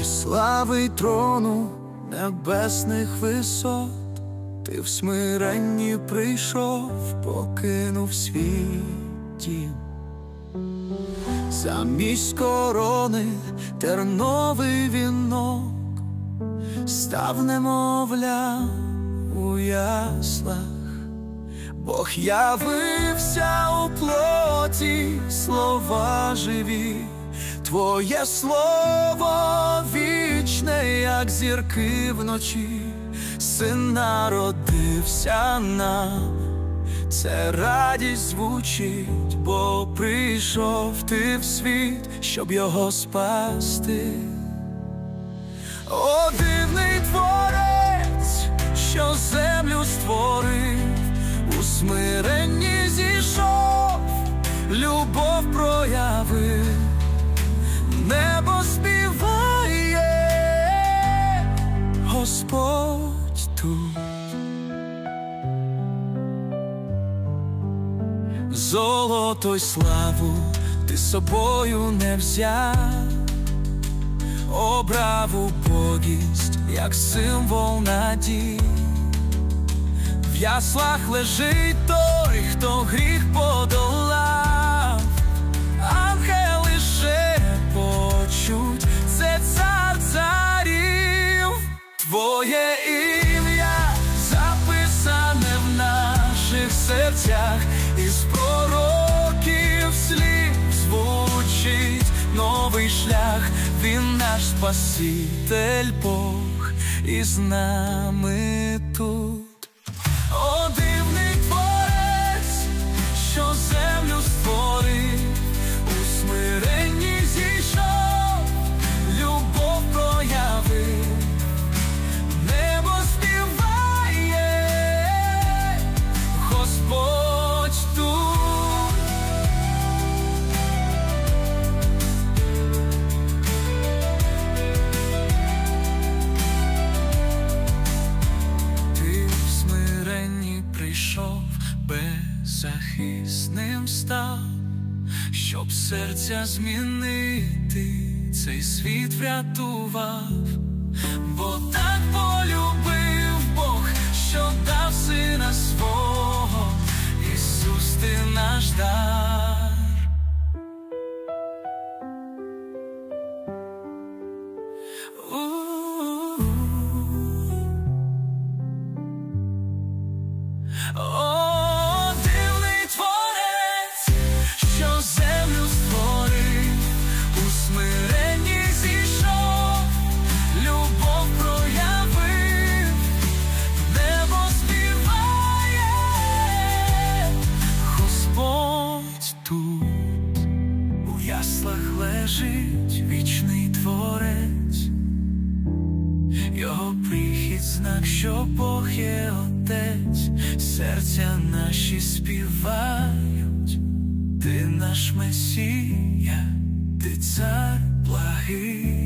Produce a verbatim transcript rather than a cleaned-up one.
І слави й трону небесних висот, ти в смиренні прийшов, покинув свій дім. Замість корони терновий вінок, став немовля у яслах. Бог явився у плоті, слова живі, Твоє слово вічне, як зірки вночі. Син народився нам, це радість звучить, бо прийшов ти в світ, щоб його спасти. О, дивний творець, що землю створив, у смиренні зійшов, любов проявив. Небо співає, Господь тут. Золото й славу ти собою не взяв, обрав убогість, як символ надій. В яслах лежить той, хто гріх подолав. Ангели шепочуть, це цар царів. Твоє ім'я записане в наших серцях, із пророків слів звучить новий шлях. Він наш Спаситель Бог, і з нами тут. О, дивний творець, що землю створив, у смиренні зійшов, любов проявив. Небо співає, Господь тут. Ти в смиренні прийшов, беззахисним став, щоб серця змінити, цей світ врятував. Бо так полюбив Бог, що дав сина свого, Ісус, ти наш дар. О, дивний творець, що землю створив, у смиренні зійшов, любов проявив. Небо співає, Господь тут. У яслах лежить вічний творець, його прихід знак, що Бог є Отець. Серця наші співають, ти наш Месія, ти цар благий.